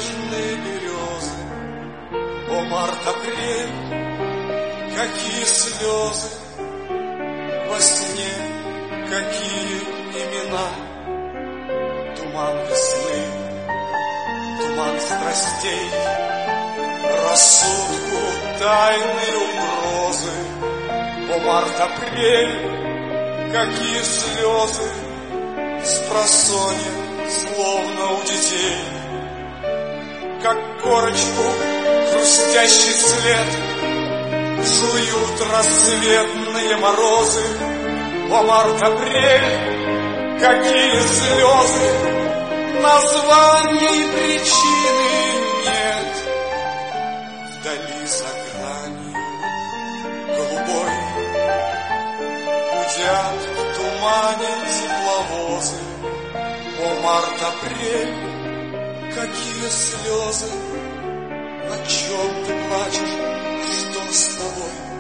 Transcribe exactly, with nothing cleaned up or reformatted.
нежные березы. О, март-апрель, какие слезы, во сне какие имена. Туман весны, туман страстей, рассудку тайны угрозы. О, март-апрель, какие слезы, спросонья, словно у детей. Как корочку хрустящий след жуют рассветные морозы. О, март-апрель, какие слезы, названий и причины нет. Вдали за гранью голубой гудят в тумане тепловозы. О, март-апрель, какие слезы, о чем ты плачешь, что с тобой?